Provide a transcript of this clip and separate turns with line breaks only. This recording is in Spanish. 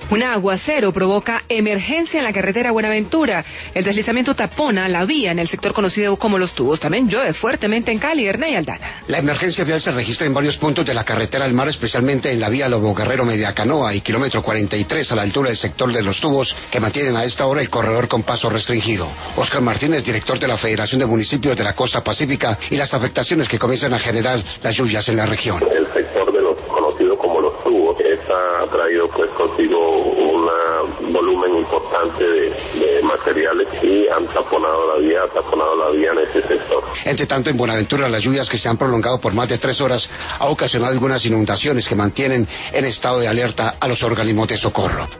Un aguacero provoca emergencia en la carretera Buenaventura. El deslizamiento tapona la vía en el sector conocido como Los Tubos. También llueve fuertemente en Cali, Erney Aldana.
La emergencia vial se registra en varios puntos de la carretera al mar, especialmente en la vía Lobo Guerrero Mediacanoa y kilómetro 43 a la altura del sector de Los Tubos, que mantienen a esta hora el corredor con paso restringido. Óscar Martínez, director de la Federación de Municipios de la Costa Pacífica, y las afectaciones que comienzan a generar las lluvias en la región.
El sector de los conocidos como Los Tubos, ha traído pues consigo un volumen importante de materiales y han taponado la vía en ese sector.
Entre tanto, en Buenaventura, las lluvias que se han prolongado por más de 3 horas ha ocasionado algunas inundaciones que mantienen en estado de alerta a los organismos de socorro.